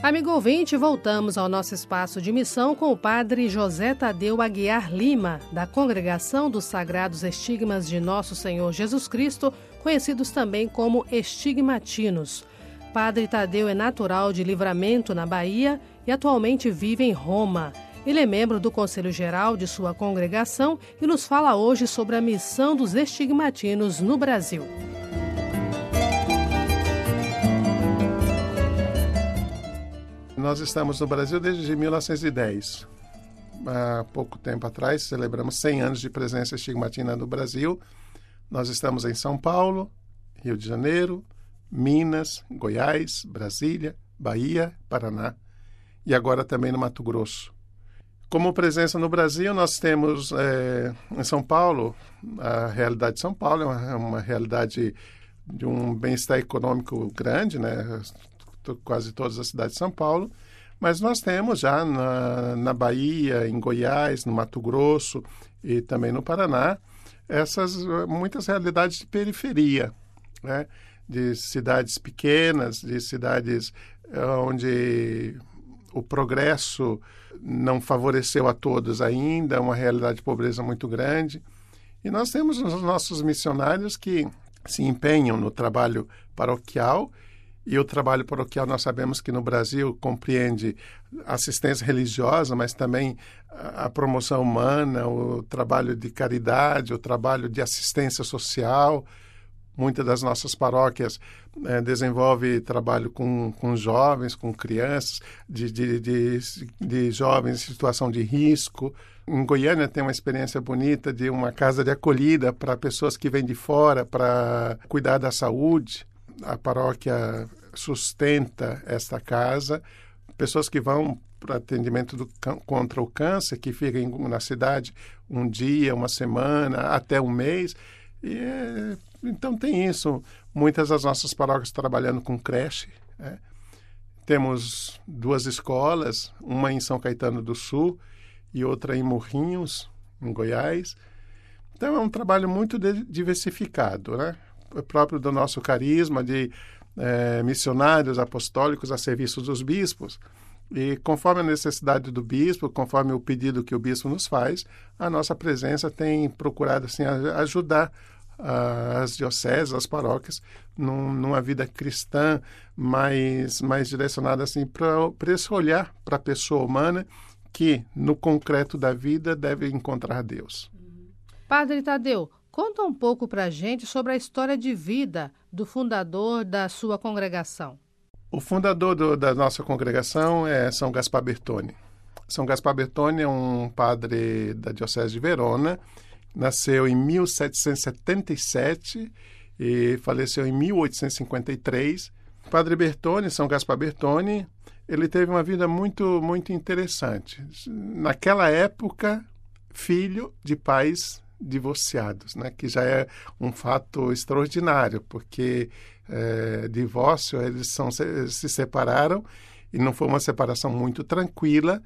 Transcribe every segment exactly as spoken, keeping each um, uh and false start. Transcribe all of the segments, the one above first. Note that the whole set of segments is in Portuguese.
Amigo ouvinte, voltamos ao nosso espaço de missão com o padre José Tadeu Aguiar Lima, da Congregação dos Sagrados Estigmas de Nosso Senhor Jesus Cristo, conhecidos também como estigmatinos. Padre Tadeu é natural de Livramento, na Bahia, e atualmente vive em Roma. Ele é membro do Conselho Geral de sua congregação e nos fala hoje sobre a missão dos estigmatinos no Brasil. Nós estamos no Brasil desde mil novecentos e dez. Há pouco tempo atrás, celebramos cem anos de presença estigmatina no Brasil. Nós estamos em São Paulo, Rio de Janeiro, Minas, Goiás, Brasília, Bahia, Paraná e agora também no Mato Grosso. Como presença no Brasil, nós temos é, em São Paulo, a realidade de São Paulo é uma, uma realidade de um bem-estar econômico grande, né? Quase todas as cidades de São Paulo, mas nós temos já na, na Bahia, em Goiás, no Mato Grosso e também no Paraná, essas muitas realidades de periferia, né? De cidades pequenas, de cidades onde o progresso não favoreceu a todos ainda, uma realidade de pobreza muito grande. E nós temos os nossos missionários que se empenham no trabalho paroquial. E o trabalho paroquial, nós sabemos que no Brasil compreende assistência religiosa, mas também a promoção humana, o trabalho de caridade, o trabalho de assistência social. Muitas das nossas paróquias eh, desenvolvem trabalho com, com jovens, com crianças, de, de, de, de jovens em situação de risco. Em Goiânia tem uma experiência bonita de uma casa de acolhida para pessoas que vêm de fora para cuidar da saúde. A paróquia sustenta esta casa, pessoas que vão para atendimento do, contra o câncer, que ficam na cidade um dia, uma semana, até um mês. E, então tem isso. Muitas das nossas paróquias trabalhando com creche. Né? Temos duas escolas, uma em São Caetano do Sul e outra em Morrinhos, em Goiás. Então é um trabalho muito diversificado, né? Próprio do nosso carisma de eh, missionários apostólicos a serviço dos bispos. E conforme a necessidade do bispo, conforme o pedido que o bispo nos faz, a nossa presença tem procurado assim, ajudar uh, as dioceses, as paróquias, num, numa vida cristã mais, mais direcionada assim, para esse olhar para a pessoa humana que, no concreto da vida, deve encontrar Deus. Padre Tadeu, conta um pouco para a gente sobre a história de vida do fundador da sua congregação. O fundador do, da nossa congregação é São Gaspar Bertone. São Gaspar Bertone é um padre da Diocese de Verona, nasceu em mil setecentos e setenta e sete e faleceu em mil oitocentos e cinquenta e três. Padre Bertone, São Gaspar Bertone, ele teve uma vida muito, muito interessante. Naquela época, filho de pais divorciados, né? Que já é um fato extraordinário, porque é, divórcio, eles são, se, se separaram e não foi uma separação muito tranquila,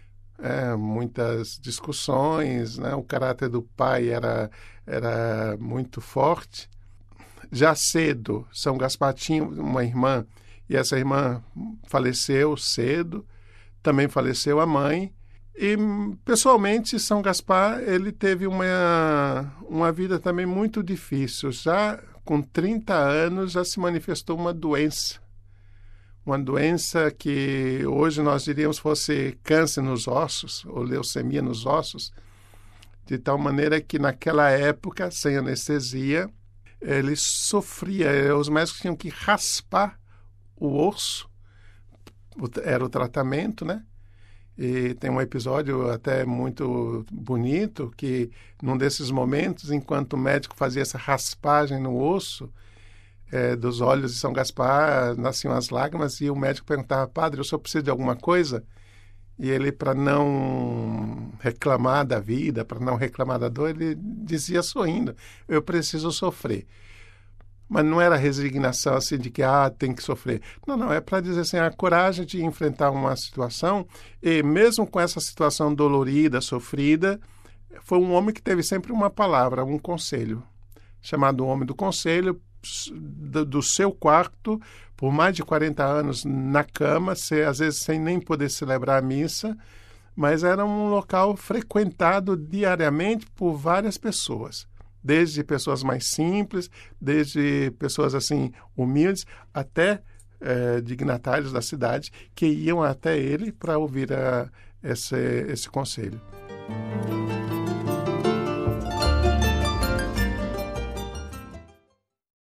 é, muitas discussões, né? O caráter do pai era, era muito forte. Já cedo, São Gaspar tinha uma irmã e essa irmã faleceu cedo, também faleceu a mãe. E, pessoalmente, São Gaspar, ele teve uma, uma vida também muito difícil. Já com trinta anos, já se manifestou uma doença. Uma doença que hoje nós diríamos fosse câncer nos ossos, ou leucemia nos ossos, de tal maneira que naquela época, sem anestesia, ele sofria. Os médicos tinham que raspar o osso, era o tratamento, né? E tem um episódio até muito bonito que, num desses momentos, enquanto o médico fazia essa raspagem no osso é, dos olhos de São Gaspar, nasciam as lágrimas e o médico perguntava: padre, o senhor precisa de alguma coisa? E ele, para não reclamar da vida, para não reclamar da dor, ele dizia sorrindo: eu preciso sofrer. Mas não era resignação assim de que ah, tem que sofrer. Não, não, é para dizer assim, a coragem de enfrentar uma situação e mesmo com essa situação dolorida, sofrida, foi um homem que teve sempre uma palavra, um conselho, chamado Homem do Conselho, do, do seu quarto por mais de quarenta anos na cama, se, às vezes sem nem poder celebrar a missa, mas era um local frequentado diariamente por várias pessoas, desde pessoas mais simples, desde pessoas assim humildes, até eh, dignatários da cidade que iam até ele para ouvir a, esse, esse conselho.